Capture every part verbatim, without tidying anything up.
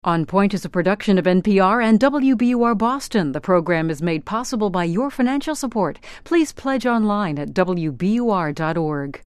On Point is a production of N P R and W B U R Boston. The program is made possible by your financial support. Please pledge online at W B U R dot org.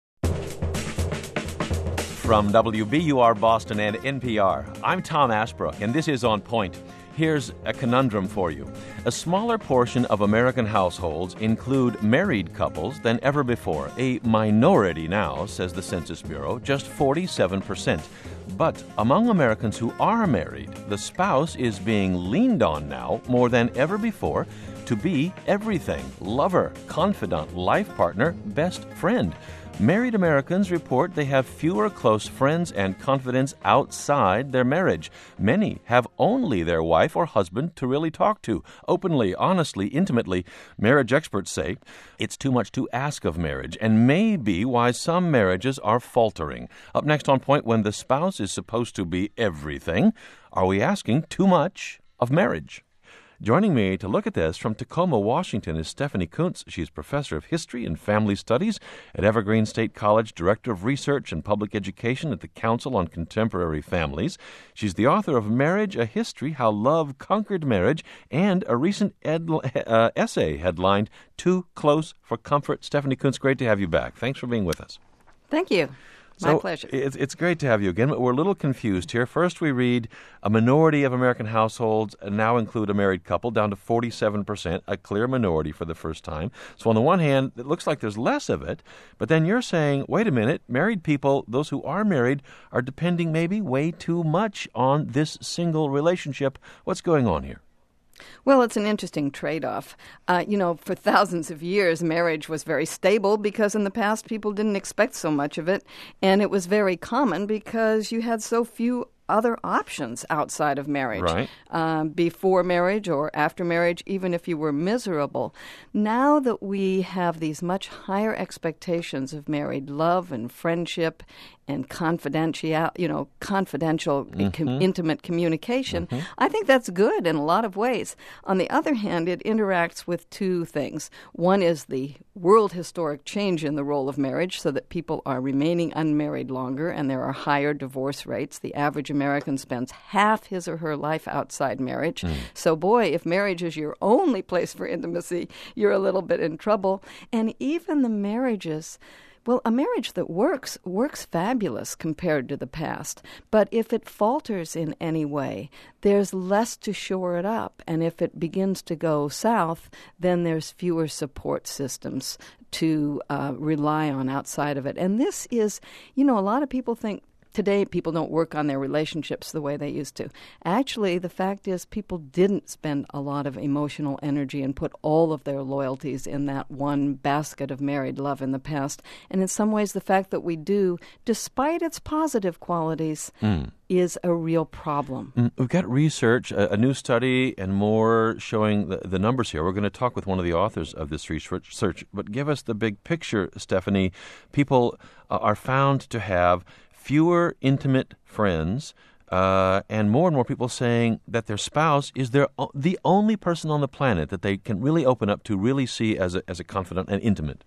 From W B U R Boston and N P R, I'm Tom Ashbrook, and this is On Point. Here's a conundrum for you. A smaller portion of American households include married couples than ever before. A minority now, says the Census Bureau, just forty-seven percent. But among Americans who are married, the spouse is being leaned on now more than ever before to be everything: lover, confidant, life partner, best friend. Married Americans report they have fewer close friends and confidants outside their marriage. Many have only their wife or husband to really talk to, openly, honestly, intimately. Marriage experts say it's too much to ask of marriage and may be why some marriages are faltering. Up next on Point, when the spouse is supposed to be everything, are we asking too much of marriage? Joining me to look at this from Tacoma, Washington, is Stephanie Coontz. She's professor of history and family studies at Evergreen State College, director of research and public education at the Council on Contemporary Families. She's the author of Marriage, A History, How Love Conquered Marriage, and a recent ed- uh, essay headlined Too Close for Comfort. Stephanie Coontz, great to have you back. Thanks for being with us. Thank you. My so pleasure. It's, it's great to have you again, but we're a little confused here. First, we read a minority of American households now include a married couple, down to forty-seven percent, a clear minority for the first time. So on the one hand, it looks like there's less of it, but then you're saying, wait a minute, married people, those who are married, are depending maybe way too much on this single relationship. What's going on here? Well, it's an interesting trade-off. Uh, you know, for thousands of years, marriage was very stable because in the past people didn't expect so much of it. And it was very common because you had so few other options outside of marriage, right. um, before marriage or after marriage, even if you were miserable. Now that we have these much higher expectations of married love and friendship and confidential, you know, confidential, mm-hmm. com- intimate communication, mm-hmm. I think that's good in a lot of ways. On the other hand, it interacts with two things. One is the world historic change in the role of marriage so that people are remaining unmarried longer and there are higher divorce rates. The average American spends half his or her life outside marriage. Mm. So, boy, if marriage is your only place for intimacy, you're a little bit in trouble. And even the marriages... Well, a marriage that works, works fabulous compared to the past. But if it falters in any way, there's less to shore it up. And if it begins to go south, then there's fewer support systems to uh, rely on outside of it. And this is, you know, a lot of people think, today, people don't work on their relationships the way they used to. Actually, the fact is people didn't spend a lot of emotional energy and put all of their loyalties in that one basket of married love in the past. And in some ways, the fact that we do, despite its positive qualities, mm. is a real problem. Mm, we've got research, a, a new study, and more showing the, the numbers here. We're going to talk with one of the authors of this research, but give us the big picture, Stephanie. People uh, are found to have fewer intimate friends, uh, and more and more people saying that their spouse is their o- the only person on the planet that they can really open up to, really see as a, as a confidant and intimate.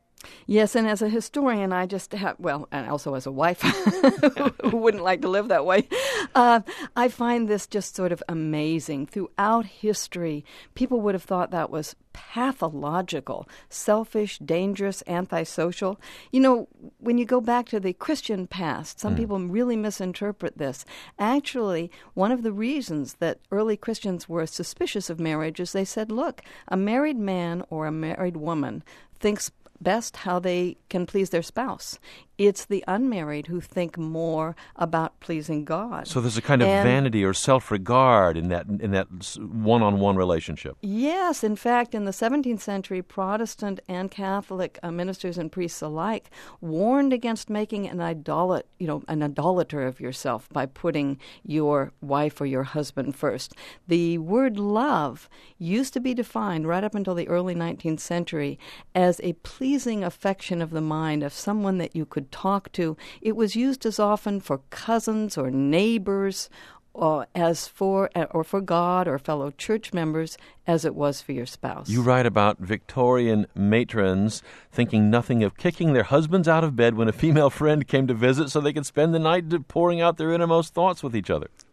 Yes, and as a historian, I just have, well, and also as a wife who wouldn't like to live that way, uh, I find this just sort of amazing. Throughout history, people would have thought that was pathological, selfish, dangerous, antisocial. You know, when you go back to the Christian past, some mm. people really misinterpret this. Actually, one of the reasons that early Christians were suspicious of marriage is they said, look, a married man or a married woman thinks best how they can please their spouse. It's the unmarried who think more about pleasing God. So there's a kind of and, vanity or self-regard in that in that one-on-one relationship. Yes. In fact, in the seventeenth century, Protestant and Catholic uh, ministers and priests alike warned against making an idolat, you know, an idolater of yourself by putting your wife or your husband first. The word love used to be defined right up until the early nineteenth century as a pleasing affection of the mind of someone that you could talk to. It was used as often for cousins or neighbors uh, as for or for God or fellow church members as it was for your spouse. You write about Victorian matrons thinking nothing of kicking their husbands out of bed when a female friend came to visit so they could spend the night pouring out their innermost thoughts with each other.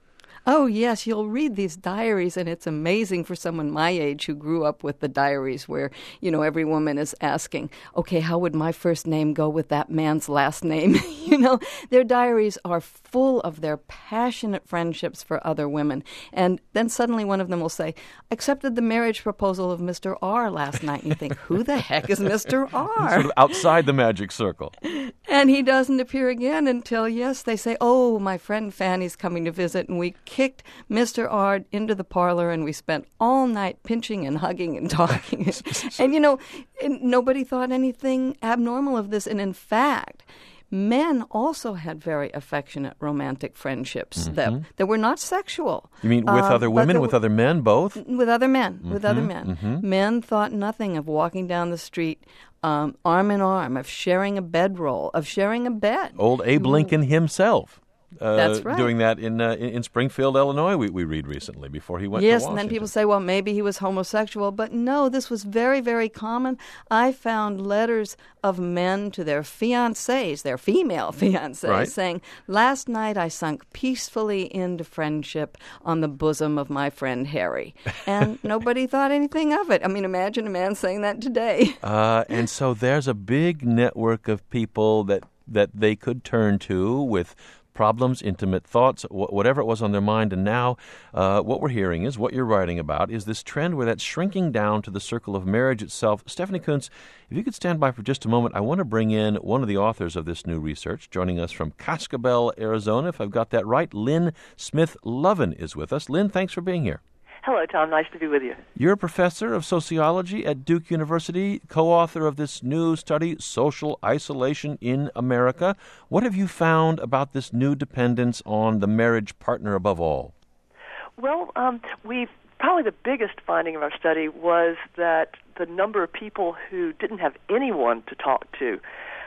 Oh, yes, you'll read these diaries, and it's amazing for someone my age who grew up with the diaries where, you know, every woman is asking, okay, how would my first name go with that man's last name? You know, their diaries are full of their passionate friendships for other women. And then suddenly one of them will say, accepted the marriage proposal of Mister R last night. And you think, who the heck is Mister R? Sort of outside the magic circle. And he doesn't appear again until, yes, they say, oh, my friend Fanny's coming to visit, and we kicked Mister R into the parlor, and we spent all night pinching and hugging and talking. And, you know, nobody thought anything abnormal of this. And in fact, men also had very affectionate romantic friendships mm-hmm. that, that were not sexual. You mean with um, other women, with other men, both? With other men, mm-hmm, with other men. Mm-hmm. Men thought nothing of walking down the street um, arm in arm, of sharing a bedroll, of sharing a bed. Old Abe Lincoln himself. Uh, That's right. Doing that in, uh, in in Springfield, Illinois, we, we read recently before he went yes, to Washington. And then people say, well, maybe he was homosexual. But no, this was very, very common. I found letters of men to their fiancés, their female fiancés, right. saying, last night I sunk peacefully into friendship on the bosom of my friend Harry. And nobody thought anything of it. I mean, imagine a man saying that today. Uh, and so there's a big network of people that, that they could turn to with problems, intimate thoughts, wh- whatever it was on their mind. And now uh, what we're hearing is, what you're writing about, is this trend where that's shrinking down to the circle of marriage itself. Stephanie Coontz, if you could stand by for just a moment, I want to bring in one of the authors of this new research, joining us from Cascabel, Arizona. If I've got that right, Lynn Smith-Lovin is with us. Lynn, thanks for being here. Hello, Tom. Nice to be with you. You're a professor of sociology at Duke University, co-author of this new study, Social Isolation in America. What have you found about this new dependence on the marriage partner above all? Well, um, we've probably the biggest finding of our study was that the number of people who didn't have anyone to talk to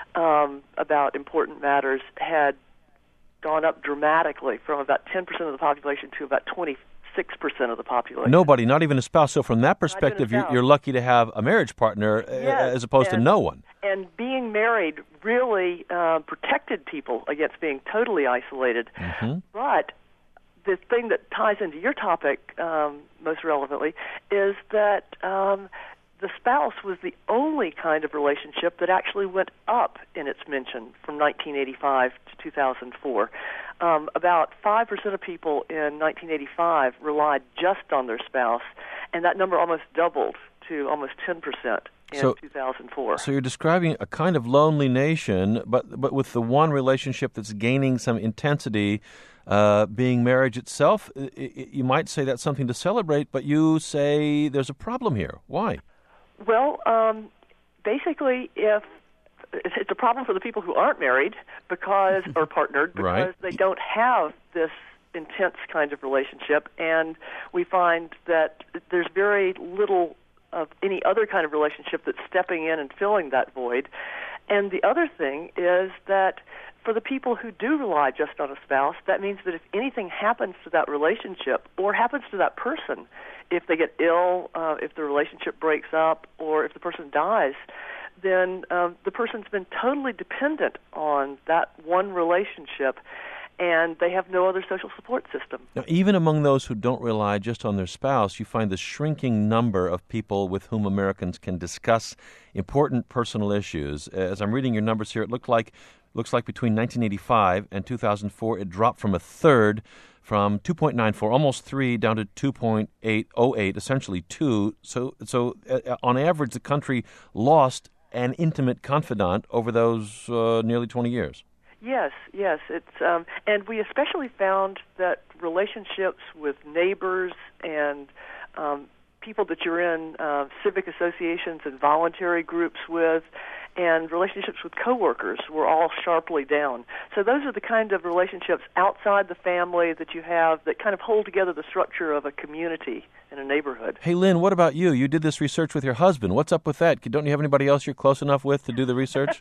um, about important matters had gone up dramatically from about ten percent of the population to about twenty Six percent of the population. Nobody, not even a spouse. So from that perspective, you're, you're lucky to have a marriage partner yes, as opposed and, to no one. And being married really uh, protected people against being totally isolated. Mm-hmm. But the thing that ties into your topic um, most relevantly is that um, the spouse was the only kind of relationship that actually went up in its mention from nineteen eighty-five to two thousand four. Um, about five percent of people in nineteen eighty-five relied just on their spouse, and that number almost doubled to almost ten percent in so, two thousand four. So you're describing a kind of lonely nation, but but with the one relationship that's gaining some intensity, uh, being marriage itself. It, it, you might say that's something to celebrate, but you say there's a problem here. Why? Well, um, basically, if it's a problem for the people who aren't married because or partnered because right. they don't have this intense kind of relationship, and we find that there's very little of any other kind of relationship that's stepping in and filling that void. And the other thing is that for the people who do rely just on a spouse, that means that if anything happens to that relationship or happens to that person, if they get ill, uh, if the relationship breaks up, or if the person dies, then um, the person's been totally dependent on that one relationship, and they have no other social support system. Now, even among those who don't rely just on their spouse, you find the shrinking number of people with whom Americans can discuss important personal issues. As I'm reading your numbers here, it looked like looks like between nineteen eighty-five and two thousand four, it dropped from a third, from two point nine four, almost three, down to two point eight oh eight, essentially two. So, so uh, on average, the country lost an intimate confidant over those uh, nearly twenty years. Yes, yes, it's um, and we especially found that relationships with neighbors and um, people that you're in uh, civic associations and voluntary groups with, and relationships with coworkers were all sharply down. So those are the kind of relationships outside the family that you have that kind of hold together the structure of a community in a neighborhood. Hey, Lynn, what about you? You did this research with your husband. What's up with that? Don't you have anybody else you're close enough with to do the research?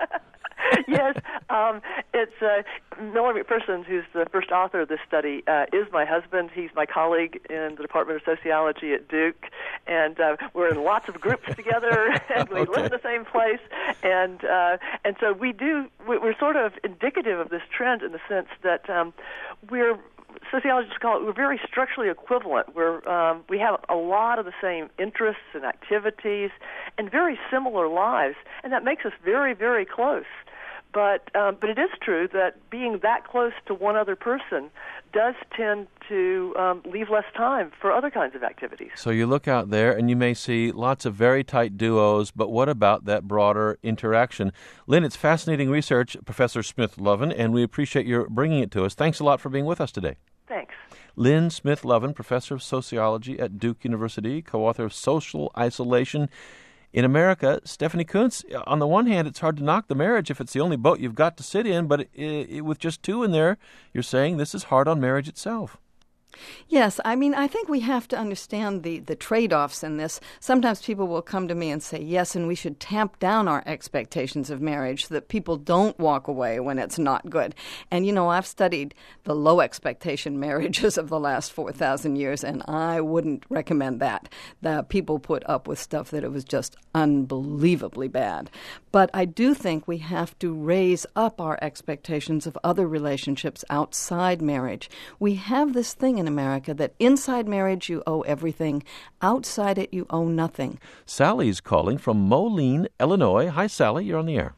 Yes, um, it's uh, Miller McPherson, who's the first author of this study, uh, is my husband. He's my colleague in the Department of Sociology at Duke, and uh, we're in lots of groups together, and we okay. live in the same place, and uh, and so we do. We're sort of indicative of this trend in the sense that um, we're sociologists call it, we're very structurally equivalent. We're um, we have a lot of the same interests and activities, and very similar lives, and that makes us very, very close. But um, but it is true that being that close to one other person does tend to um, leave less time for other kinds of activities. So you look out there and you may see lots of very tight duos, but what about that broader interaction? Lynn, it's fascinating research, Professor Smith-Lovin, and we appreciate your bringing it to us. Thanks a lot for being with us today. Thanks. Lynn Smith-Lovin, Professor of Sociology at Duke University, co-author of Social Isolation in America. Stephanie Coontz, on the one hand, it's hard to knock the marriage if it's the only boat you've got to sit in, but it, it, with just two in there, you're saying this is hard on marriage itself. Yes, I mean, I think we have to understand the, the trade-offs in this. Sometimes people will come to me and say, yes, and we should tamp down our expectations of marriage so that people don't walk away when it's not good. And, you know, I've studied the low-expectation marriages of the last four thousand years, and I wouldn't recommend that. The people put up with stuff that it was just unbelievably bad. But I do think we have to raise up our expectations of other relationships outside marriage. We have this thing in America that inside marriage you owe everything, outside it you owe nothing. Sally's calling from Moline, Illinois. Hi, Sally. You're on the air.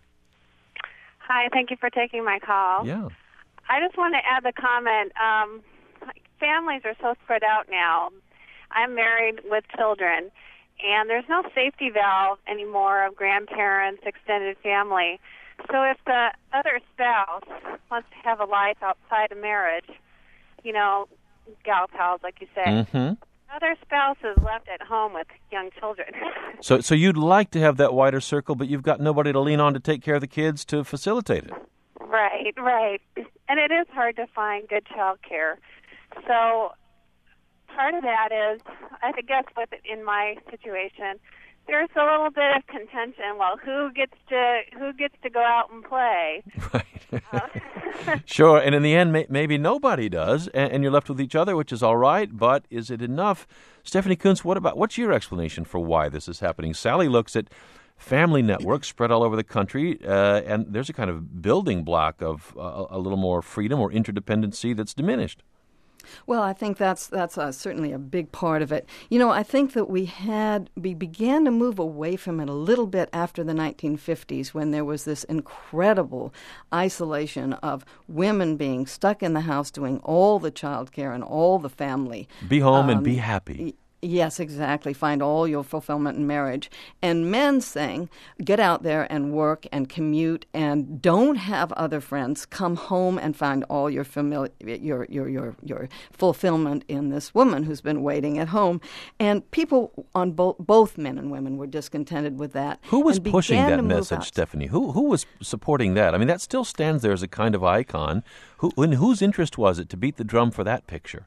Hi. Thank you for taking my call. Yeah. I just want to add the comment. Um, families are so spread out now. I'm married with children, and there's no safety valve anymore of grandparents, extended family. So if the other spouse wants to have a life outside of marriage, you know, gal pals, like you say, Mm-hmm. other spouse is left at home with young children. So so you'd like to have that wider circle, but you've got nobody to lean on to take care of the kids to facilitate it. Right, right. And it is hard to find good child care. So part of that is, I guess with in my situation, there's a little bit of contention. Well, who gets to who gets to go out and play? Right. Uh, Sure, and in the end, may, maybe nobody does, and, and you're left with each other, which is all right, but is it enough? Stephanie Coontz, what about, what's your explanation for why this is happening? Sally looks at family networks spread all over the country, uh, and there's a kind of building block of uh, a little more freedom or interdependency that's diminished. Well, I think that's that's uh, certainly a big part of it. You know, I think that we had we began to move away from it a little bit after the nineteen fifties, when there was this incredible isolation of women being stuck in the house doing all the child care and all the family. Be home um, and be Y- happy. Yes, exactly. Find all your fulfillment in marriage. And men saying, get out there and work and commute and don't have other friends. Come home and find all your famili- your, your your your fulfillment in this woman who's been waiting at home. And people on both both men and women were discontented with that. Who was and pushing began that to move message, out. Stephanie? Who who was supporting that? I mean, that still stands there as a kind of icon. Who, in whose interest was it to beat the drum for that picture?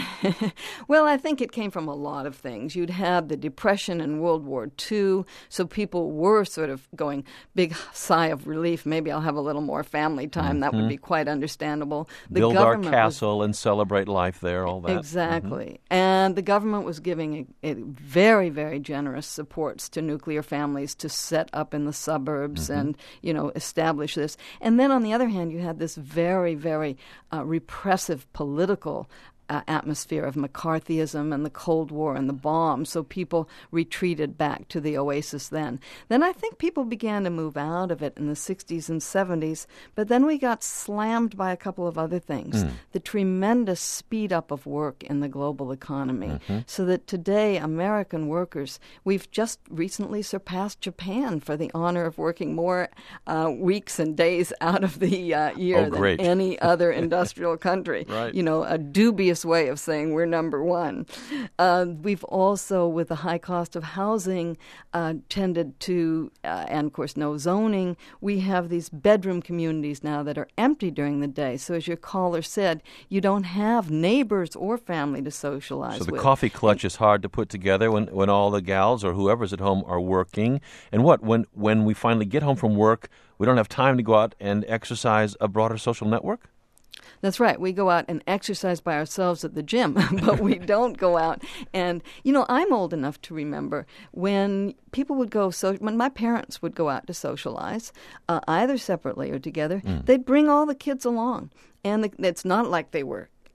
Well, I think it came from a lot of things. You'd had the Depression and World War Two, so people were sort of going, big sigh of relief, maybe I'll have a little more family time. Mm-hmm. That would be quite understandable. The Build our government castle was, and celebrate life there, all that. Exactly. Mm-hmm. And the government was giving a, a very, very generous supports to nuclear families to set up in the suburbs mm-hmm. and, you know, establish this. And then on the other hand, you had this very, very uh, repressive political Uh, atmosphere of McCarthyism and the Cold War and the bombs, so people retreated back to the oasis then. Then I think people began to move out of it in the sixties and seventies, but then we got slammed by a couple of other things. Mm. The tremendous speed up of work in the global economy, mm-hmm. so that today American workers, we've just recently surpassed Japan for the honor of working more uh, weeks and days out of the uh, year oh, great. than any other industrial country. Right. You know, a dubious way of saying we're number one. Uh, we've also, with the high cost of housing, uh, tended to, uh, and of course no zoning, we have these bedroom communities now that are empty during the day. So as your caller said, you don't have neighbors or family to socialize with. So the with. coffee clutch is hard to put together when, when all the gals or whoever's at home are working. And what, when, when we finally get home from work, we don't have time to go out and exercise a broader social network? That's right. We go out and exercise by ourselves at the gym, but we don't go out. And, you know, I'm old enough to remember when people would go, so when my parents would go out to socialize, uh, either separately or together, mm. they'd bring all the kids along. And the, it's not like they were uh,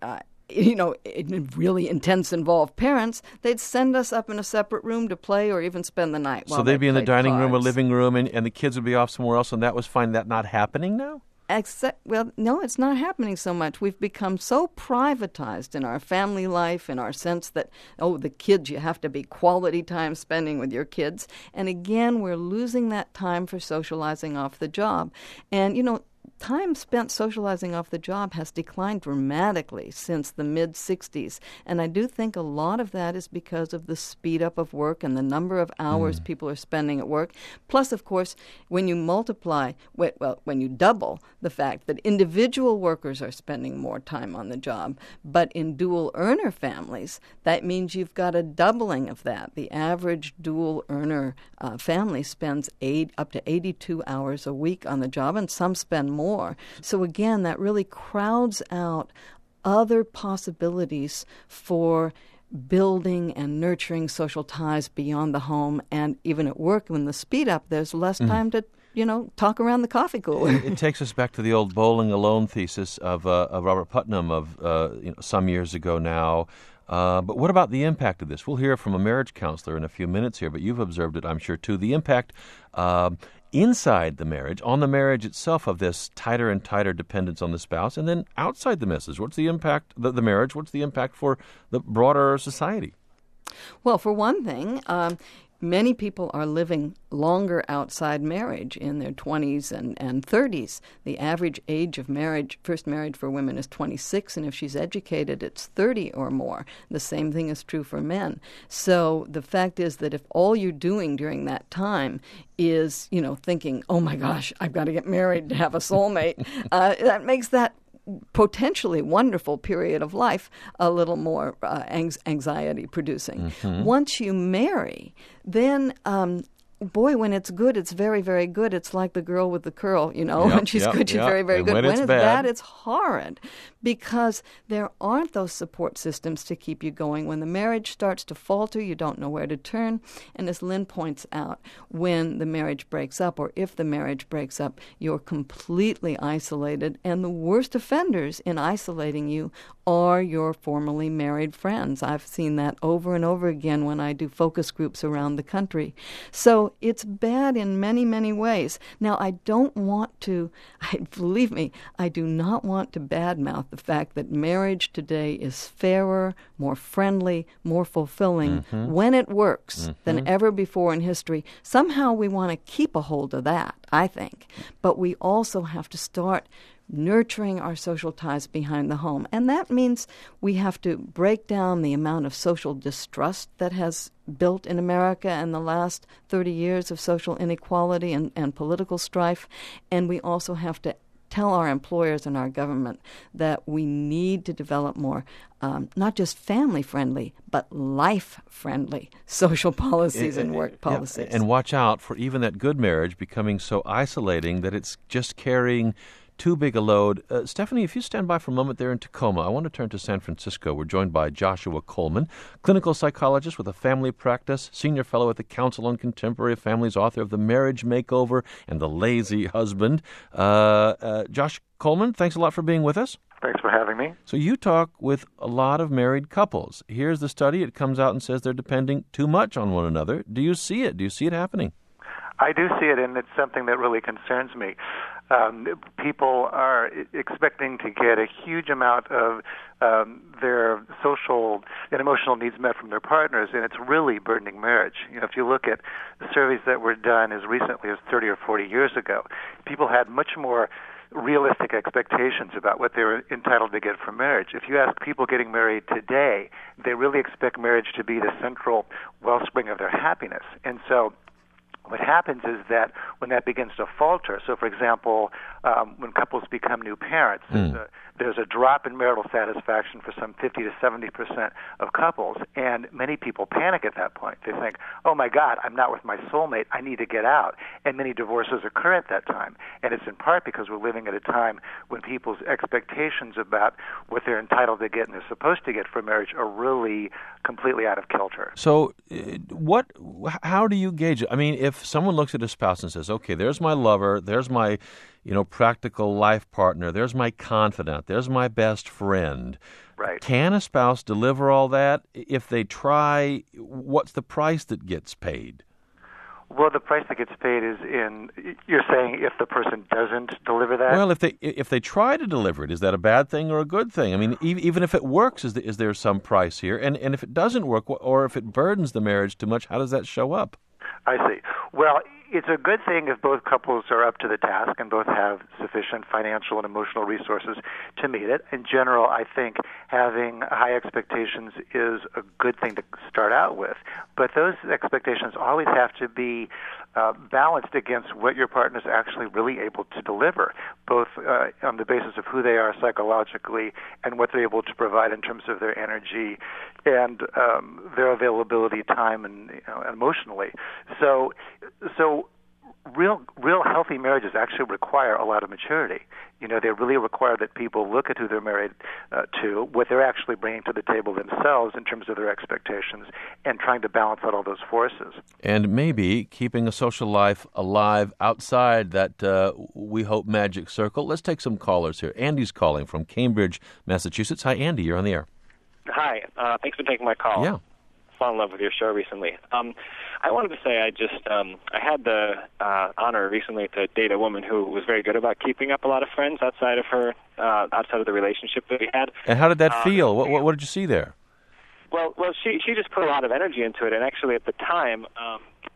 you know, really intense, involved parents, they'd send us up in a separate room to play or even spend the night. So they'd be in the dining cards. room or living room, and, and the kids would be off somewhere else, and that was fine. That not happening now? Except, well, no, it's not happening so much. We've become so privatized in our family life, in our sense that, oh, the kids, you have to be quality time spending with your kids. And again, we're losing that time for socializing off the job. And, you know, time spent socializing off the job has declined dramatically since the mid-sixties. And I do think a lot of that is because of the speed up of work and the number of hours mm. people are spending at work. Plus, of course, when you multiply, well, when you double the fact that individual workers are spending more time on the job, but in dual earner families, that means you've got a doubling of that. The average dual earner uh, family spends eight, up to eighty-two hours a week on the job, and some spend more. So again, that really crowds out other possibilities for building and nurturing social ties beyond the home. And even at work, when the speed up, there's less mm. time to, you know, talk around the coffee cooler. It, it takes us back to the old bowling alone thesis of, uh, of Robert Putnam of uh, you know, some years ago now. Uh, but what about the impact of this? We'll hear from a marriage counselor in a few minutes here, but you've observed it, I'm sure, too. The impact uh, inside the marriage, on the marriage itself, of this tighter and tighter dependence on the spouse, and then outside the message. What's the impact, the, the marriage, what's the impact for the broader society? Well, for one thing, um, many people are living longer outside marriage in their twenties and, and thirties. The average age of marriage, first marriage for women is twenty-six, and if she's educated, it's thirty or more. The same thing is true for men. So the fact is that if all you're doing during that time is, you know, thinking, oh my gosh, I've got to get married to have a soulmate, uh, that makes that potentially wonderful period of life a little more uh, anxiety producing. Mm-hmm. Once you marry, then um, boy, when it's good, it's very, very good. It's like the girl with the curl, you know. Yep, when she's yep, good, she's yep. very, very and good. When, when it's, it's bad. bad, it's horrid because there aren't those support systems to keep you going. When the marriage starts to falter, you don't know where to turn. And as Lynn points out, when the marriage breaks up, or if the marriage breaks up, you're completely isolated. And the worst offenders in isolating you are your formerly married friends. I've seen that over and over again when I do focus groups around the country. So it's bad in many, many ways. Now, I don't want to, I, believe me, I do not want to badmouth the fact that marriage today is fairer, more friendly, more fulfilling mm-hmm. when it works mm-hmm. than ever before in history. Somehow we want to keep a hold of that, I think. But we also have to start nurturing our social ties behind the home. And that means we have to break down the amount of social distrust that has built in America in the last thirty years of social inequality and, and political strife. And we also have to tell our employers and our government that we need to develop more, um, not just family-friendly, but life-friendly social policies and, and work policies. Yeah, and watch out for even that good marriage becoming so isolating that it's just carrying too big a load. Uh, Stephanie, if you stand by for a moment there in Tacoma, I want to turn to San Francisco. We're joined by Joshua Coleman, clinical psychologist with a family practice, senior fellow at the Council on Contemporary Families, author of The Marriage Makeover and The Lazy Husband. Uh, uh, Josh Coleman, thanks a lot for being with us. Thanks for having me. So you talk with a lot of married couples. Here's the study. It comes out and says they're depending too much on one another. Do you see it? Do you see it happening? I do see it, and it's something that really concerns me. Um, people are expecting to get a huge amount of um, their social and emotional needs met from their partners, and it's really burdening marriage. You know, if you look at the surveys that were done as recently as thirty or forty years ago, people had much more realistic expectations about what they were entitled to get from marriage. If you ask people getting married today, they really expect marriage to be the central wellspring of their happiness. And so what happens is that when that begins to falter, so for example, um, when couples become new parents, mm. there's, a, there's a drop in marital satisfaction for some fifty to seventy percent of couples, and many people panic at that point. They think, oh my God, I'm not with my soulmate, I need to get out. And many divorces occur at that time. And it's in part because we're living at a time when people's expectations about what they're entitled to get and they're supposed to get from marriage are really completely out of kilter. So uh, what? how do you gauge it? I mean, if if someone looks at a spouse and says, okay, there's my lover, there's my, you know, practical life partner, there's my confidant, there's my best friend. Right. Can a spouse deliver all that? If they try, what's the price that gets paid? Well, the price that gets paid is in, you're saying if the person doesn't deliver that? Well, if they if they try to deliver it, is that a bad thing or a good thing? I mean, even if it works, is there, is there some price here? And and if it doesn't work, or if it burdens the marriage too much, how does that show up? I see. Well, it's a good thing if both couples are up to the task and both have sufficient financial and emotional resources to meet it. In general, I think having high expectations is a good thing to start out with. But those expectations always have to be uh, balanced against what your partner is actually really able to deliver, both uh, on the basis of who they are psychologically and what they're able to provide in terms of their energy and um, their availability, time, and you know, emotionally. So, so real, real healthy marriages actually require a lot of maturity. You know, they really require that people look at who they're married uh, to, what they're actually bringing to the table themselves in terms of their expectations, and trying to balance out all those forces. And maybe keeping a social life alive outside that, uh, we hope, magic circle. Let's take some callers here. Andy's calling from Cambridge, Massachusetts. Hi, Andy. You're on the air. Hi. Uh, thanks for taking my call. Yeah. Fell in love with your show recently. Um, I wanted to say I just um, I had the uh, honor recently to date a woman who was very good about keeping up a lot of friends outside of her uh, outside of the relationship that we had. And how did that uh, feel? What, what what did you see there? Well, well, she she just put a lot of energy into it, and actually at the time, um,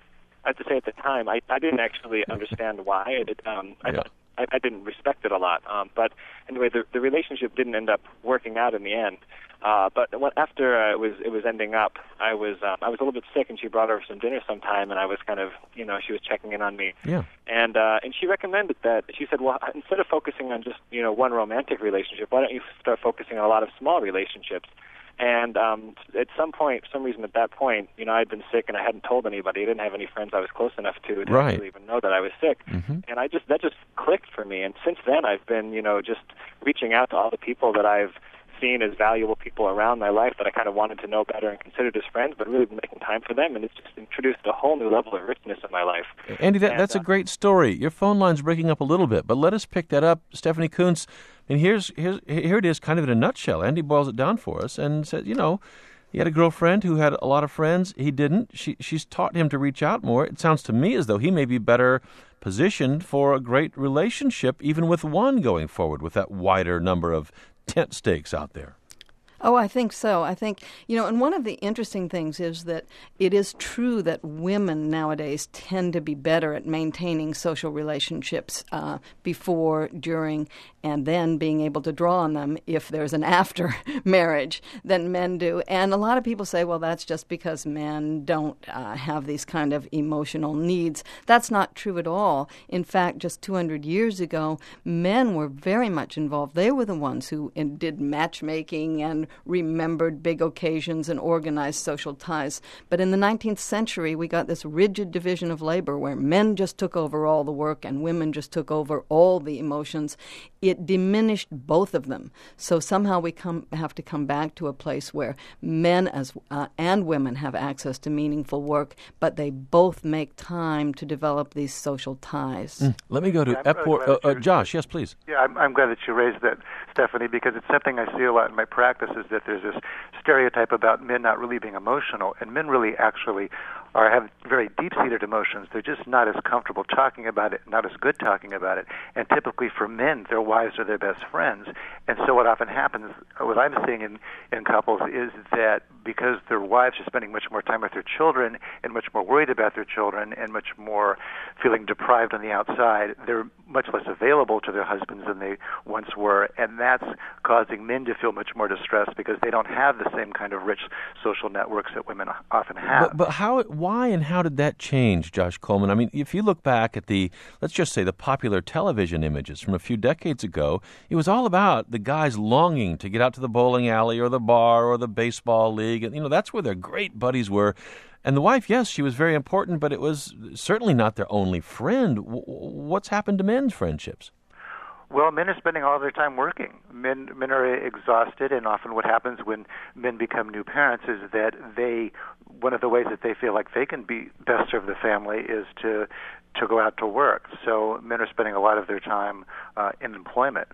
I have to say at the time, I, I didn't actually understand why. I did, um, I, Yeah. I, I didn't respect it a lot. Um, but anyway, the the relationship didn't end up working out in the end. Uh, but when, after uh, it was it was ending up, I was um, I was a little bit sick, and she brought over some dinner sometime, and I was kind of you know she was checking in on me. Yeah. And uh, and she recommended that. She said, well, instead of focusing on just you know one romantic relationship, why don't you start focusing on a lot of small relationships? And um, at some point, for some reason at that point, you know, I'd been sick and I hadn't told anybody. I didn't have any friends I was close enough to to Right. actually even know that I was sick. Mm-hmm. And I just that just clicked for me. And since then, I've been, you know, just reaching out to all the people that I've seen as valuable people around my life that I kind of wanted to know better and considered as friends, but really been making time for them. And it's just introduced a whole new level of richness in my life. Andy, that, And, that's a uh, great story. Your phone line's breaking up a little bit, but let us pick that up. Stephanie Kuntz, and here's, here's here it is kind of in a nutshell. Andy boils it down for us and said, you know, he had a girlfriend who had a lot of friends. He didn't. She, she's taught him to reach out more. It sounds to me as though he may be better positioned for a great relationship, even with one going forward with that wider number of tent stakes out there. Oh, I think so. I think, you know, and one of the interesting things is that it is true that women nowadays tend to be better at maintaining social relationships uh, before, during, and then being able to draw on them if there's an after marriage than men do. And a lot of people say, well, that's just because men don't uh, have these kind of emotional needs. That's not true at all. In fact, just two hundred years ago, men were very much involved. They were the ones who uh, did matchmaking and remembered big occasions and organized social ties. But in the nineteenth century, we got this rigid division of labor where men just took over all the work and women just took over all the emotions. It diminished both of them. So somehow we come have to come back to a place where men as uh, and women have access to meaningful work, but they both make time to develop these social ties. Mm. Let me go to Yeah, I'm really Epworth. glad Uh, uh, you- Josh, yes, please. Yeah, I'm, I'm glad that you raised that, Stephanie, because it's something I see a lot in my practice is that there's this stereotype about men not really being emotional, and men really actually are have very deep-seated emotions. They're just not as comfortable talking about it, not as good talking about it. And typically for men, their wives are their best friends. And so what often happens, what I'm seeing in, in couples is that because their wives are spending much more time with their children and much more worried about their children and much more feeling deprived on the outside, they're much less available to their husbands than they once were. And that's causing men to feel much more distressed because they don't have the same kind of rich social networks that women often have. But, but how, why and how did that change, Josh Coleman? I mean, if you look back at the, let's just say the popular television images from a few decades ago, it was all about the guys longing to get out to the bowling alley or the bar or the baseball league. And, you know, that's where their great buddies were. And the wife, yes, she was very important, but it was certainly not their only friend. W- what's happened to men's friendships? Well, men are spending all their time working. Men men are exhausted, and often what happens when men become new parents is that they, one of the ways that they feel like they can be best serve the family is to to go out to work. So men are spending a lot of their time uh, in employment.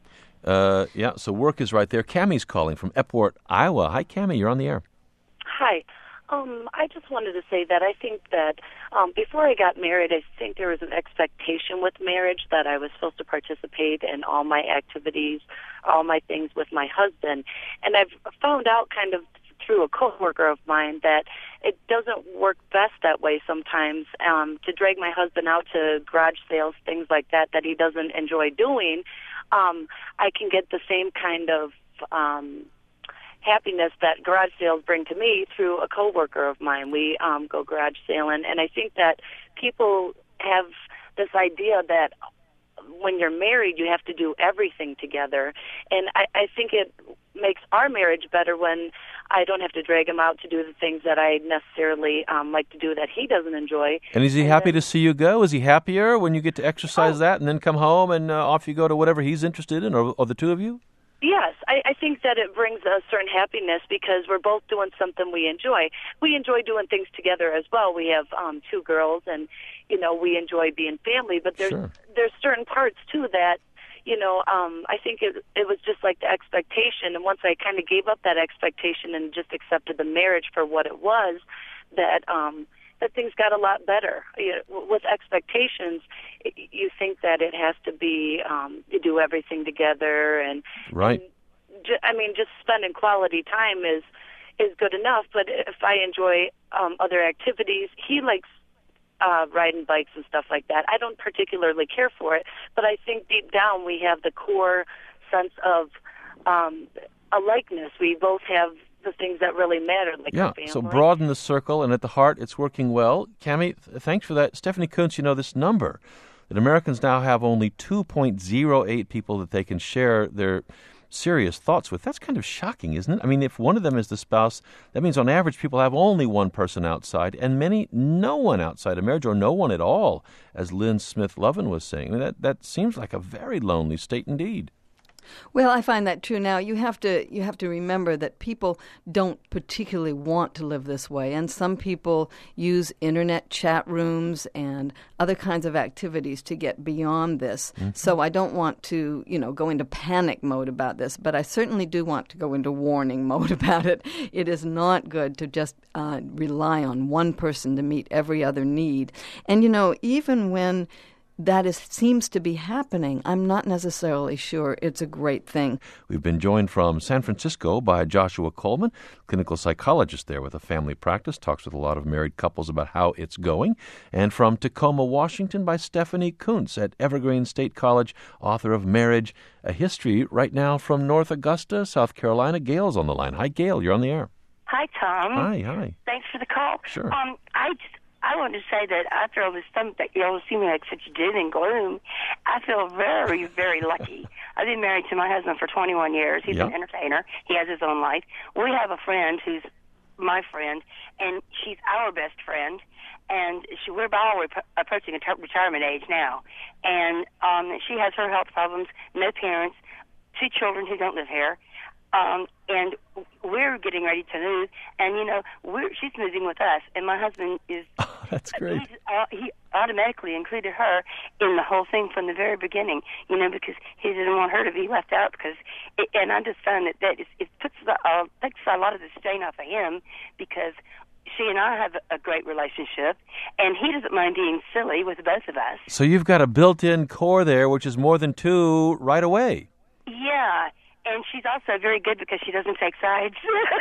Uh, yeah, so work is right there. Cammie's calling from Epworth, Iowa. Hi, Cammie, you're on the air. Hi. Um, I just wanted to say that I think that um, before I got married, I think there was an expectation with marriage that I was supposed to participate in all my activities, all my things with my husband. And I've found out kind of through a coworker of mine that it doesn't work best that way sometimes. Um, to drag my husband out to garage sales, things like that, that he doesn't enjoy doing, um, I can get the same kind of um, happiness that garage sales bring to me through a coworker of mine. We um, go garage sailing, and I think that people have this idea that when you're married, you have to do everything together, and I, I think it makes our marriage better when I don't have to drag him out to do the things that I necessarily um, like to do that he doesn't enjoy. And is he and happy then, to see you go? Is he happier when you get to exercise oh, that and then come home and uh, off you go to whatever he's interested in, or, or the two of you? Yes, I, I think that it brings a certain happiness because we're both doing something we enjoy. We enjoy doing things together as well. We have um, two girls, and you know we enjoy being family. But there's Sure. there's certain parts too that you know um, I think it it was just like the expectation. And once I kind of gave up that expectation and just accepted the marriage for what it was, that um, that things got a lot better. You know, with expectations, you think that it has to be, um, you do everything together. And, Right. and ju- I mean, just spending quality time is, is good enough. But if I enjoy um, other activities, he likes uh, riding bikes and stuff like that. I don't particularly care for it, but I think deep down we have the core sense of um, a likeness. We both have the things that really matter, like Yeah, our family. so broaden the circle, and at the heart, it's working well. Cammie, th- thanks for that. Stephanie Kuntz, you know this number, that Americans now have only two point oh eight people that they can share their serious thoughts with. That's kind of shocking, isn't it? I mean, if one of them is the spouse, that means on average people have only one person outside, and many no one outside of marriage, or no one at all, as Lynn Smith-Lovin was saying. I mean, that, that seems like a very lonely state indeed. Well, I find that true now. You have to you have to remember that people don't particularly want to live this way, and some people use internet chat rooms and other kinds of activities to get beyond this. Mm-hmm. So I don't want to, you know, go into panic mode about this, but I certainly do want to go into warning mode about it. It is not good to just uh, rely on one person to meet every other need. And, you know, even when that is seems to be happening, I'm not necessarily sure it's a great thing. We've been joined from San Francisco by Joshua Coleman, clinical psychologist there with a family practice, talks with a lot of married couples about how it's going, and from Tacoma, Washington by Stephanie Kuntz at Evergreen State College, author of Marriage, a History, right now from North Augusta, South Carolina. Gail's on the line. Hi, Gail, you're on the air. Hi, Tom. Hi, hi. Thanks for the call. Sure. Um, I just I want to say that after all this time that you all see me like such doom and gloom, I feel very, very lucky. I've been married to my husband for twenty-one years. He's yep. an entertainer. He has his own life. We have a friend who's my friend, and she's our best friend. And she, we're all rep- approaching a ter- retirement age now. And um, she has her health problems, no parents, two children who don't live here. Um, and we're getting ready to move, and you know, we're, she's moving with us, and my husband is. Oh, that's great. He's, uh, he automatically included her in the whole thing from the very beginning, you know, because he didn't want her to be left out. Because, it, and I just found that that is, it puts the, uh, takes a lot of the strain off of him, because she and I have a great relationship, and he doesn't mind being silly with both of us. So you've got a built-in core there, which is more than two right away. Yeah. And she's also very good because she doesn't take sides.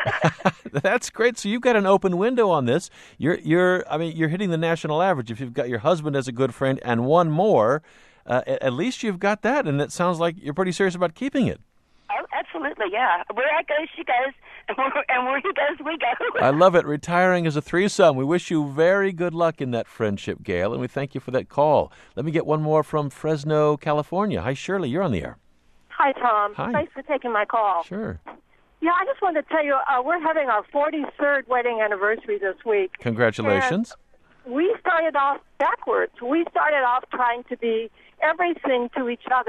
That's great. So you've got an open window on this. You're, you're. I mean, you're hitting the national average. If you've got your husband as a good friend and one more, uh, at least you've got that. And it sounds like you're pretty serious about keeping it. Oh, absolutely, yeah. Where I go, she goes, and where, and where he goes, we go. I love it. Retiring as a threesome. We wish you very good luck in that friendship, Gail, and we thank you for that call. Let me get one more from Fresno, California. Hi, Shirley. You're on the air. Hi, Tom. Hi. Thanks for taking my call. Sure. Yeah, I just wanted to tell you, uh, we're having our forty-third wedding anniversary this week. Congratulations. And we started off backwards. We started off trying to be everything to each other.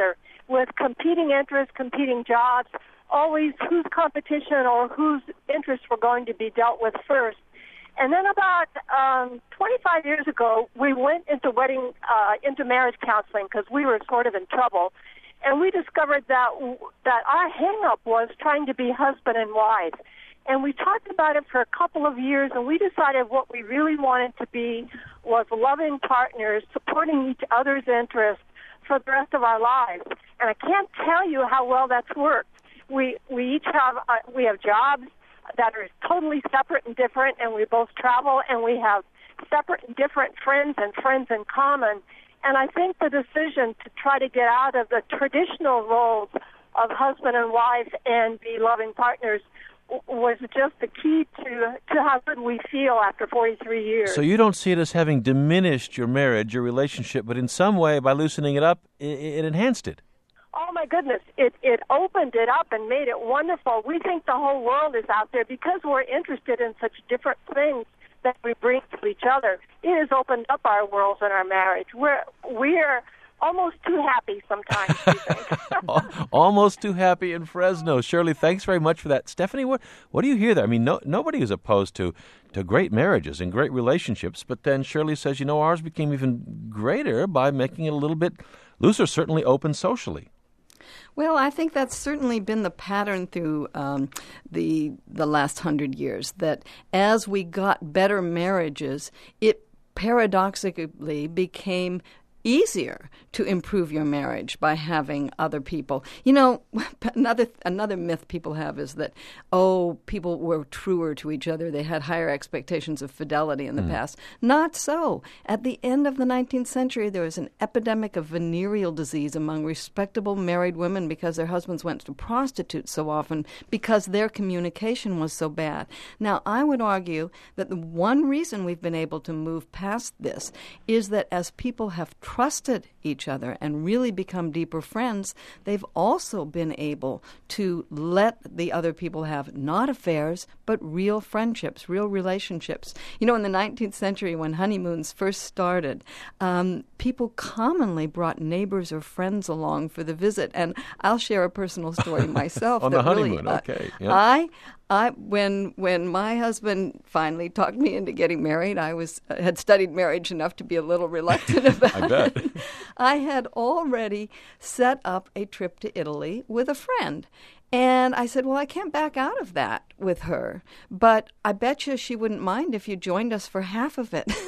with competing interests, competing jobs, always whose competition or whose interests were going to be dealt with first. And then about um, twenty-five years ago, we went into wedding, uh, into marriage counseling because we were sort of in trouble. And we discovered that that our hang-up was trying to be husband and wife. And we talked about it for a couple of years, and we decided what we really wanted to be was loving partners, supporting each other's interests for the rest of our lives. And I can't tell you how well that's worked. We we each have uh, we have jobs that are totally separate and different, and we both travel, and we have separate and different friends and friends in common. And I think the decision to try to get out of the traditional roles of husband and wife and be loving partners was just the key to to how good we feel after forty-three years. So you don't see it as having diminished your marriage, your relationship, but in some way, by loosening it up, it, it enhanced it. Oh, my goodness. It it opened it up and made it wonderful. We think the whole world is out there because we're interested in such different things that we bring to each other. It has opened up our worlds and our marriage. We're, we're almost too happy sometimes, we think. Almost too happy in Fresno. Shirley, thanks very much for that. Stephanie, what what do you hear there? I mean, no, nobody is opposed to, to great marriages and great relationships, but then Shirley says, you know, ours became even greater by making it a little bit looser, certainly open socially. Well, I think that's certainly been the pattern through um, the the last hundred years, that as we got better marriages, it paradoxically became easier to improve your marriage by having other people. You know, another another myth people have is that, oh, people were truer to each other. They had higher expectations of fidelity in the mm. past. Not so. At the end of the nineteenth century, there was an epidemic of venereal disease among respectable married women because their husbands went to prostitutes so often because their communication was so bad. Now, I would argue that the one reason we've been able to move past this is that as people have trusted each other and really become deeper friends, they've also been able to let the other people have not affairs, but real friendships, real relationships. You know, in the nineteenth century, when honeymoons first started, um, people commonly brought neighbors or friends along for the visit. And I'll share a personal story myself. On that the honeymoon, really, uh, okay. Yep. I I when when my husband finally talked me into getting married, I was uh, had studied marriage enough to be a little reluctant about I bet. it. I had already set up a trip to Italy with a friend. And I said, well, I can't back out of that with her, but I bet you she wouldn't mind if you joined us for half of it.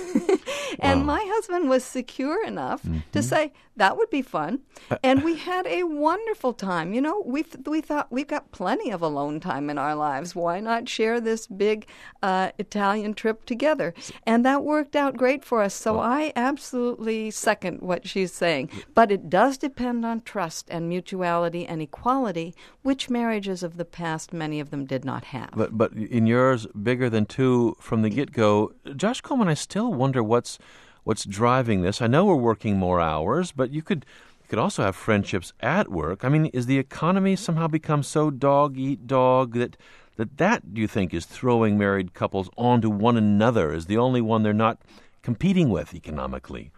And Wow. my husband was secure enough mm-hmm. to say, that would be fun. And we had a wonderful time. You know, we we thought we've got plenty of alone time in our lives. Why not share this big uh, Italian trip together? And that worked out great for us. So Well, I absolutely second what she's saying. But it does depend on trust and mutuality and equality, which marriages of the past, many of them did not have. But but in yours, bigger than two from the get-go. Josh Coleman, I still wonder what's what's driving this. I know we're working more hours, but you could you could also have friendships at work. I mean, is the economy somehow become so dog-eat-dog that that that, do you think, is throwing married couples onto one another as the only one they're not competing with economically?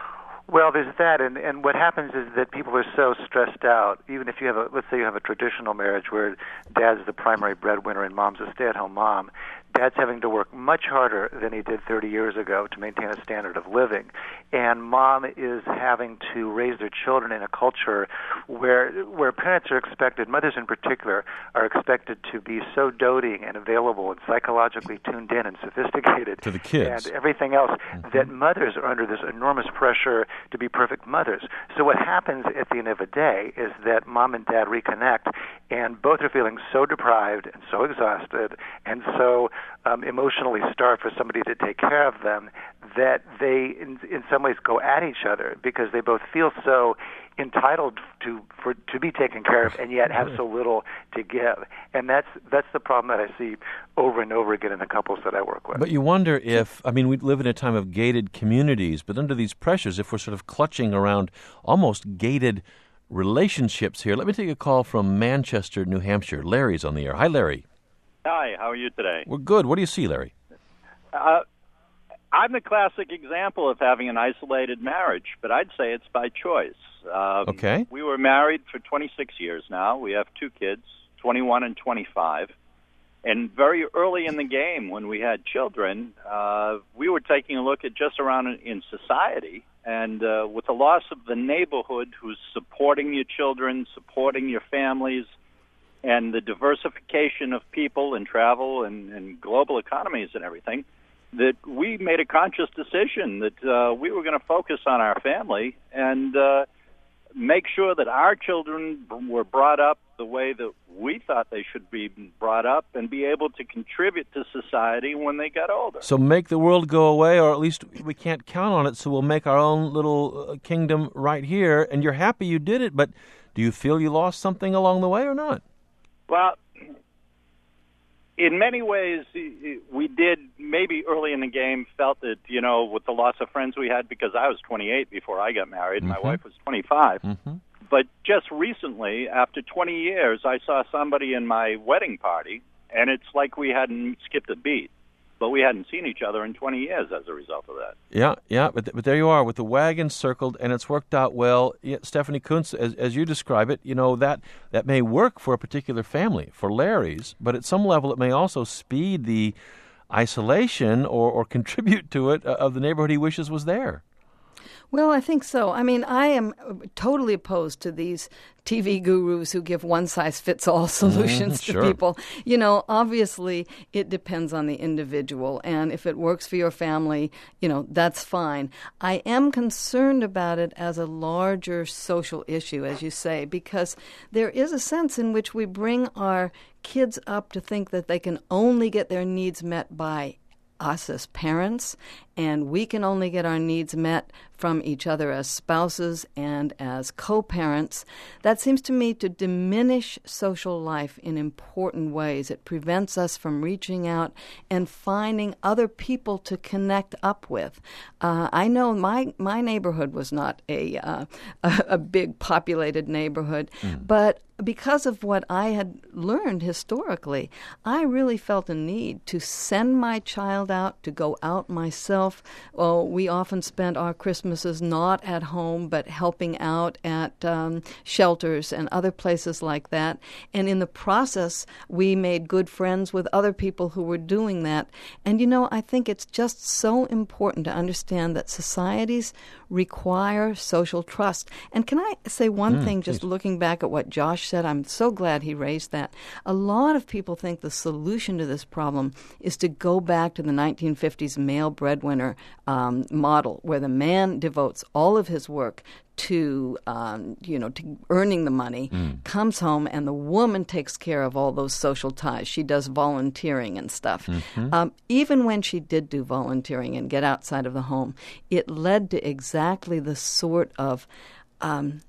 Well, there's that, and, and what happens is that people are so stressed out. Even if you have a, let's say you have a traditional marriage where dad's the primary breadwinner and mom's a stay-at-home mom, dad's having to work much harder than he did thirty years ago to maintain a standard of living, and mom is having to raise their children in a culture where where parents are expected, mothers in particular, are expected to be so doting and available and psychologically tuned in and sophisticated to the kids and everything else, mm-hmm. that mothers are under this enormous pressure to be perfect mothers. So what happens at the end of the day is that mom and dad reconnect, and both are feeling so deprived and so exhausted and so um, emotionally starved for somebody to take care of them that they, in, in some ways, go at each other because they both feel so entitled to for to be taken care of and yet have so little to give. And that's that's the problem that I see over and over again in the couples that I work with. But you wonder if, I mean, we live in a time of gated communities, but under these pressures, if we're sort of clutching around almost gated relationships here. Let me take a call from Manchester, New Hampshire. Larry's on the air. Hi, Larry. Hi, how are you today? We're good. What do you see, Larry? Uh, I, I'm the classic example of having an isolated marriage, but I'd say it's by choice. Um, okay. We were married for twenty-six years now. We have two kids, twenty-one and twenty-five. And very early in the game, when we had children, uh, we were taking a look at just around in, in society. And uh, with the loss of the neighborhood who's supporting your children, supporting your families, and the diversification of people and travel and, and global economies and everything, that we made a conscious decision that uh, we were going to focus on our family and uh, make sure that our children were brought up the way that we thought they should be brought up and be able to contribute to society when they got older. So make the world go away, or at least we can't count on it, so we'll make our own little kingdom right here. And you're happy you did it, but do you feel you lost something along the way or not? Well, in many ways, we did, maybe early in the game, felt that, you know, with the loss of friends we had, because I was twenty-eight before I got married, and mm-hmm. my wife was twenty-five. Mm-hmm. But just recently, after twenty years, I saw somebody in my wedding party, and it's like we hadn't skipped a beat. But we hadn't seen each other in twenty years as a result of that. Yeah, yeah, but but there you are with the wagon circled, and it's worked out well. Yeah, Stephanie Coontz, as, as you describe it, you know, that, that may work for a particular family, for Larry's, but at some level it may also speed the isolation or, or contribute to it uh, of the neighborhood he wishes was there. Well, I think so. I mean, I am totally opposed to these T V gurus who give one-size-fits-all solutions mm, to sure. people. You know, obviously, it depends on the individual, and if it works for your family, you know, that's fine. I am concerned about it as a larger social issue, as you say, because there is a sense in which we bring our kids up to think that they can only get their needs met by us as parents, and we can only get our needs met from each other as spouses and as co-parents. That seems to me to diminish social life in important ways. It prevents us from reaching out and finding other people to connect up with. Uh, I know my, my neighborhood was not a, uh, a, a big populated neighborhood, mm. but because of what I had learned historically, I really felt a need to send my child out, to go out myself. Well, we often spent our Christmases not at home, but helping out at um, shelters and other places like that. And in the process, we made good friends with other people who were doing that. And, you know, I think it's just so important to understand that societies require social trust. And can I say one mm, thing, just please. Looking back at what Josh said, I'm so glad he raised that. A lot of people think the solution to this problem is to go back to the nineteen fifties male breadwinner um, model, where the man devotes all of his work to, um, you know, to earning the money, mm. comes home, and the woman takes care of all those social ties. She does volunteering and stuff. Mm-hmm. Um, even when she did do volunteering and get outside of the home, it led to exactly the sort of um,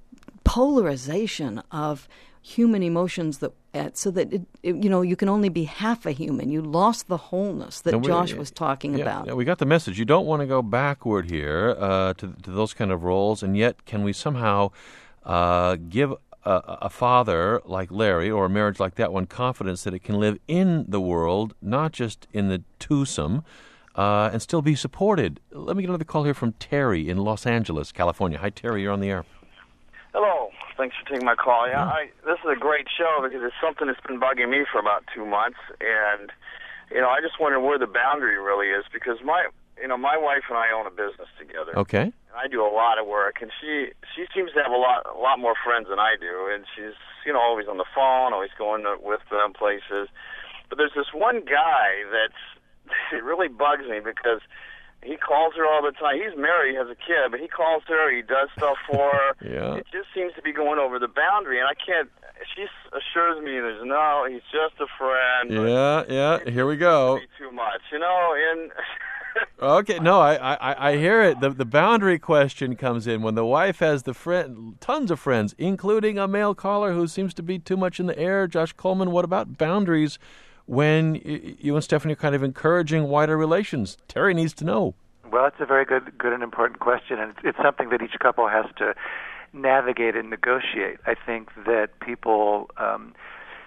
polarization of human emotions that uh, so that it, it, you know, you can only be half a human. You lost the wholeness that we, Josh was talking yeah, about. Yeah, we got the message. You don't want to go backward here uh, to to those kind of roles, and yet can we somehow uh, give a, a father like Larry or a marriage like that one confidence that it can live in the world, not just in the twosome, uh, and still be supported? Let me get another call here from Terry in Los Angeles, California. Hi, Terry. You're on the air. Hello. Thanks for taking my call. Yeah, yeah. I, this is a great show because it's something that's been bugging me for about two months, and you know, I just wonder where the boundary really is, because my, you know, my wife and I own a business together. Okay. And I do a lot of work, and she she seems to have a lot a lot more friends than I do, and she's, you know, always on the phone, always going to, with them places. But there's this one guy that's it really bugs me because he calls her all the time. He's married, he has a kid, but he calls her, he does stuff for her. yeah. It just seems to be going over the boundary, and I can't, she assures me there's no, he's just a friend. Yeah, yeah, here we go. Too much, you know, and... Okay, no, I, I, I hear it. The the boundary question comes in when the wife has the friend, tons of friends, including a male caller who seems to be too much in the air. Josh Coleman, what about boundaries when you and Stephanie are kind of encouraging wider relations? Terry needs to know. Well, it's a very good, good and important question, and it's something that each couple has to navigate and negotiate. I think that people um,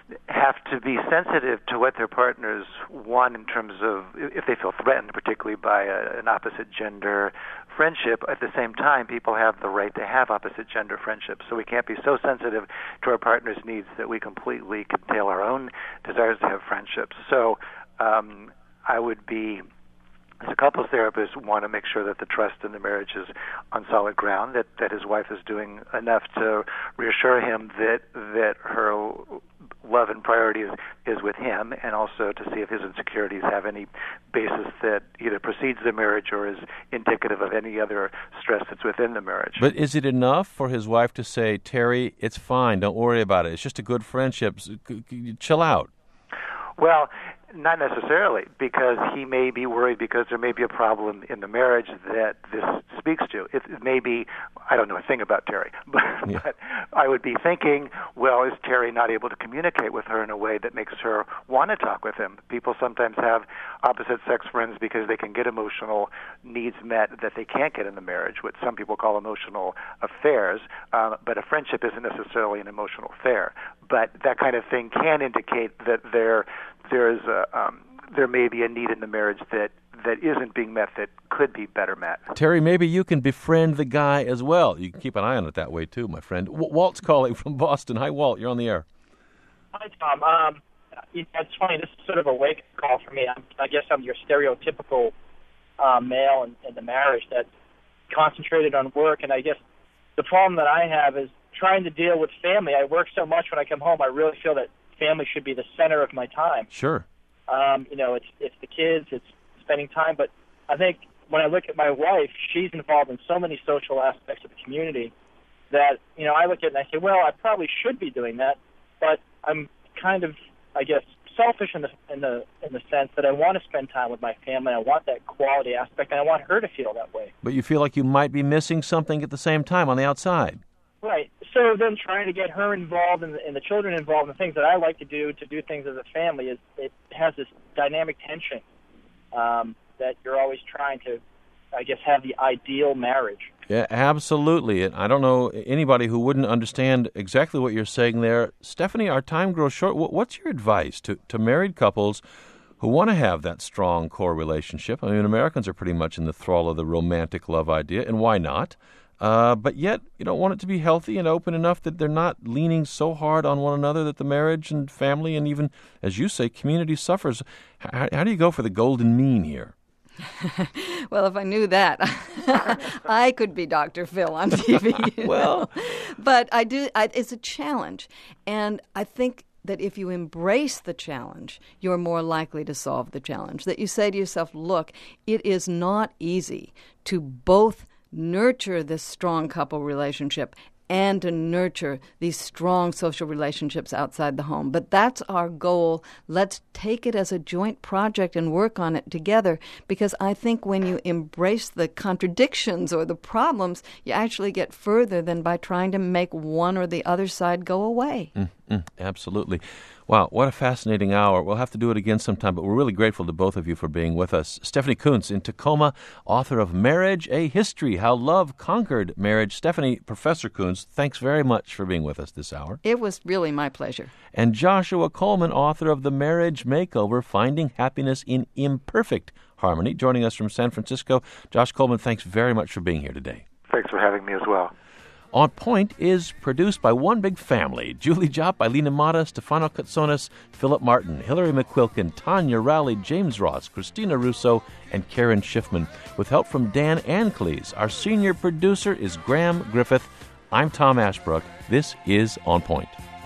have to be sensitive to what their partners want in terms of if they feel threatened, particularly by a, an opposite gender friendship. At the same time, people have the right to have opposite gender friendships. So we can't be so sensitive to our partner's needs that we completely curtail our own desires to have friendships. So um, I would be, as a couples therapist, want to make sure that the trust in the marriage is on solid ground, that, that his wife is doing enough to reassure him that that her love and priority is, is with him, and also to see if his insecurities have any basis that either precedes the marriage or is indicative of any other stress that's within the marriage. But is it enough for his wife to say, Terry, it's fine, don't worry about it, it's just a good friendship, chill out? Well, not necessarily, because he may be worried because there may be a problem in the marriage that this speaks to. It, it may be, I don't know a thing about Terry, but, yeah. but I would be thinking, well, is Terry not able to communicate with her in a way that makes her want to talk with him? People sometimes have opposite sex friends because they can get emotional needs met that they can't get in the marriage, what some people call emotional affairs, uh, but a friendship isn't necessarily an emotional affair. But that kind of thing can indicate that there there is a, um, there may be a need in the marriage that, that isn't being met that could be better met. Terry, maybe you can befriend the guy as well. You can keep an eye on it that way too, my friend. W- Walt's calling from Boston. Hi, Walt. You're on the air. Hi, Tom. Um, it's funny. This is sort of a wake-up call for me. I'm, I guess I'm your stereotypical uh, male in, in the marriage that's concentrated on work, and I guess the problem that I have is trying to deal with family. I work so much when I come home, I really feel that family should be the center of my time. Sure. Um, you know, it's it's the kids, it's spending time, but I think when I look at my wife, she's involved in so many social aspects of the community that, you know, I look at it and I say, well, I probably should be doing that, but I'm kind of, I guess, selfish in the in the in the sense that I want to spend time with my family. I want that quality aspect, and I want her to feel that way. But you feel like you might be missing something at the same time on the outside. Right. So then trying to get her involved and the, and the children involved in the things that I like to do, to do things as a family, is it has this dynamic tension um, that you're always trying to, I guess, have the ideal marriage. Yeah, absolutely. And I don't know anybody who wouldn't understand exactly what you're saying there. Stephanie, our time grows short. What's your advice to, to married couples who want to have that strong core relationship? I mean, Americans are pretty much in the thrall of the romantic love idea, and why not? Uh, but yet, you don't want it to be healthy and open enough that they're not leaning so hard on one another that the marriage and family and even, as you say, community suffers. How, how do you go for the golden mean here? Well, if I knew that, I could be Doctor Phil on T V. Well, but I do. I, it's a challenge, and I think that if you embrace the challenge, you're more likely to solve the challenge. That you say to yourself, look, it is not easy to both nurture this strong couple relationship and to nurture these strong social relationships outside the home. But that's our goal. Let's take it as a joint project and work on it together, because I think when you embrace the contradictions or the problems, you actually get further than by trying to make one or the other side go away. Mm-hmm. Absolutely. Wow, what a fascinating hour. We'll have to do it again sometime, but we're really grateful to both of you for being with us. Stephanie Coontz in Tacoma, author of Marriage, A History, How Love Conquered Marriage. Stephanie, Professor Coontz, thanks very much for being with us this hour. It was really my pleasure. And Joshua Coleman, author of The Marriage Makeover, Finding Happiness in Imperfect Harmony, joining us from San Francisco. Josh Coleman, thanks very much for being here today. Thanks for having me as well. On Point is produced by one big family. Julie Jopp, Eileen Amata, Stefano Katsonis, Philip Martin, Hillary McQuilkin, Tanya Rowley, James Ross, Christina Russo, and Karen Schiffman, with help from Dan Anclease. Our senior producer is Graham Griffith. I'm Tom Ashbrook. This is On Point.